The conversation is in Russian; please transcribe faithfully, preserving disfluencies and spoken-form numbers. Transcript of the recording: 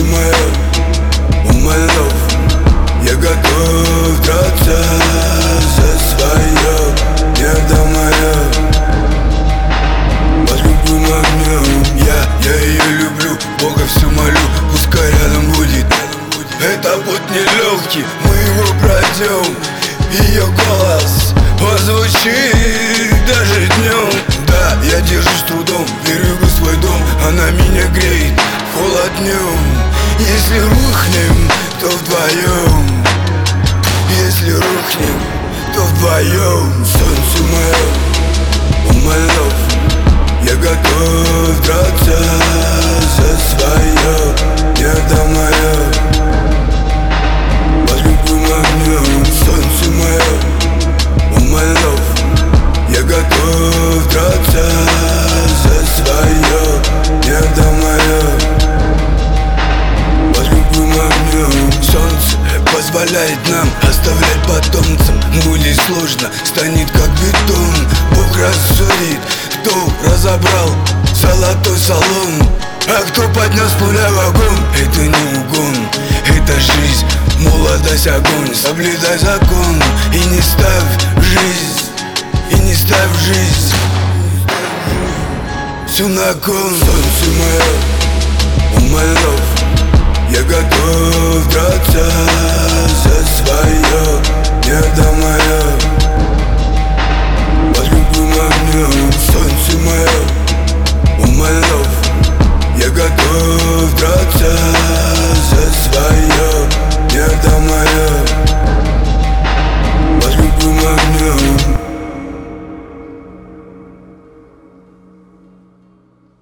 солнце мое, о мой love, я готов драться за свое небо мое. Под любым огнем я, я ее люблю, Бога все молю, пускай рядом будет. Это путь нелегкий, мы его пройдем. Ее голос позвучит даже днем. Да, я держусь с трудом, берегу свой дом. Она меня греет в холод днем. Если рухнем, то вдвоем. Если рухнем, то вдвоем. Солнце мое, о мой love, я готов драться за свое небо мое. Под любым огнем, солнце мое, о мой love, я готов драться за свое небо мое. Под любым огнем, солнце позволяет нам оставлять потомцам. Будет сложно, станет как бетон. Бог рассудит, кто разобрал золотой салон, а кто поднес пуля в огонь. Это не угон, это жизнь, молодость, огонь. Соблюдай закон и не ставь жизнь, и не ставь жизнь всю на кон. Солнце мое, о мой love, я готов драться за свое небо мое. Под любым огнем, солнце мое,